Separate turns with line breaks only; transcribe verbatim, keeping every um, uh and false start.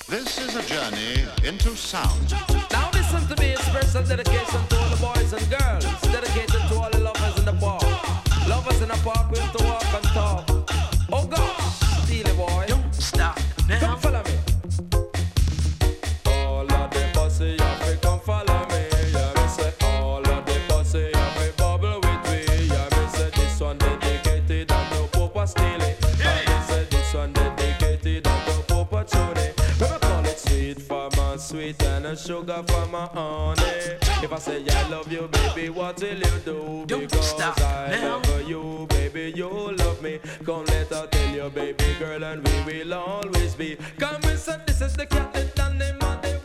This is a journey into sound.
Now listen to me, a special dedication to all the boys and girls. Dedicated to all the lovers in the park. Lovers in the park, we have to walk and talk. Oh gosh, Steely boy.
Don't stop now.
Come follow me. All of the pussy, yeah, me come follow me. Yeah, me say all of the pussy, yeah, me bubble with me. Yeah, me say this one dedicated and no Papa Steely. Yeah, me say this one dedicated and no Papa Tony. We call it sweet for my sweet and a sugar for my honey. If I say I love you, baby, what will you do?
Don't
Because
stop
I
now.
love you, baby, you love me. Come let her tell you, baby girl, and we will always be. Come and say this is the cat that done name of the